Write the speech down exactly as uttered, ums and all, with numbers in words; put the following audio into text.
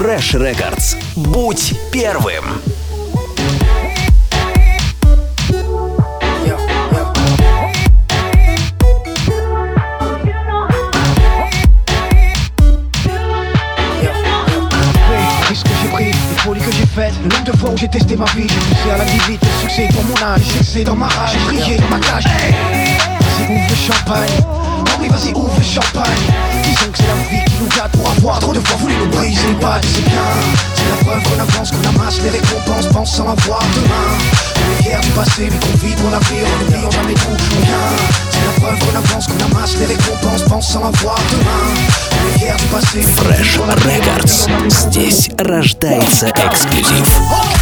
Fresh Records. Будь первым. Que j'ai fait, le nombre de fois où j'ai testé ma vie, j'ai poussé à la limite, le succès pour mon âge, c'est dans ma rage, j'ai brillé dans ma cage. Vas-y ouvre le champagne, oh oui vas-y ouvre le champagne. Disons que c'est la vie qui nous gâte pour avoir trop de fois voulu nous briser les pattes. C'est bien, c'est la preuve qu'on avance, qu'on amasse les récompenses, pense sans avoir demain. On est fiers du passé mais qu'on vit pour l'avenir, en n'oubliant jamais tout rien. C'est la preuve qu'on avance, qu'on amasse les récompenses, pense sans avoir demain. On est fiers du passé mais qu'on vit Fresh pour l'avenir. Records. Здесь рождается эксклюзив.